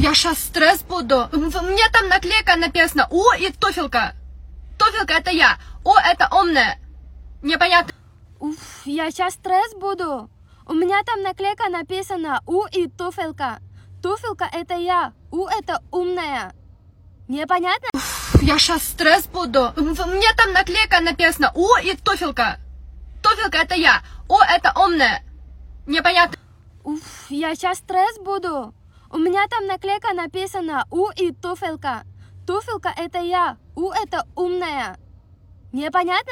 Я сейчас стресс буду. Мне там наклейка написано У и туфелька. Туфелька это я. О это умная. Непонятно. Уф, я сейчас стресс буду. У меня там наклейка написана У и туфелька. Туфелька это я. У это умная. Непонятно? Я сейчас стресс буду. Мне там наклейка написано У и туфелька. Туфелька это я. О это умная. Непонятно. Уф, я сейчас стресс буду. У меня там наклейка написана У и туфелька. Туфелька это я. У это умная. Непонятно?